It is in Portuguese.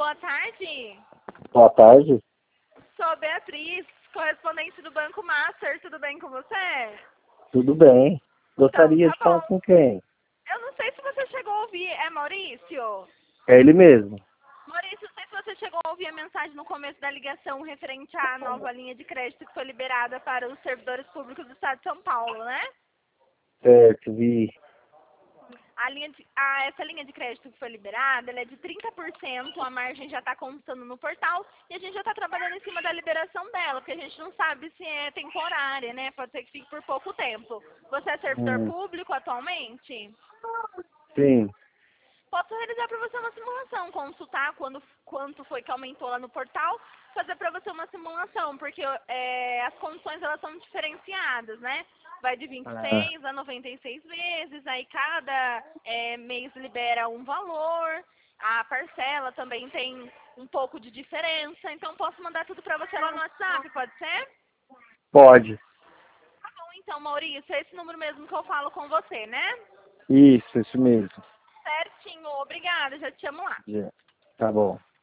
Boa tarde. Boa tarde. Sou a Beatriz, correspondente do Banco Master. Tudo bem com você? Tudo bem. Gostaria Então, de tá falar bom. com quem? Eu não sei se você chegou a ouvir. É Maurício? É ele mesmo. Maurício, não sei se você chegou a ouvir a mensagem no começo da ligação referente à nova linha de crédito que foi liberada para os servidores públicos do Estado de São Paulo, né? Certo, vi. Essa linha de crédito que foi liberada, ela é de 30%, a margem já está constando no portal e a gente já está trabalhando em cima da liberação dela, porque a gente não sabe se é temporária, né? Pode ser que fique por pouco tempo. Você é servidor Hum, público atualmente? sim, Posso realizar para você uma simulação, consultar quanto foi que aumentou lá no portal, fazer para você uma simulação, porque as condições elas são diferenciadas, né? Vai de ah, 26 a 96 vezes, aí cada mês libera um valor, a parcela também tem um pouco de diferença, então posso mandar tudo para você lá no WhatsApp, pode ser? pode. Tá bom, então, Maurício, é esse número mesmo que eu falo com você, né? Isso mesmo. Certinho, obrigada, já te chamo lá. Já. Tá bom.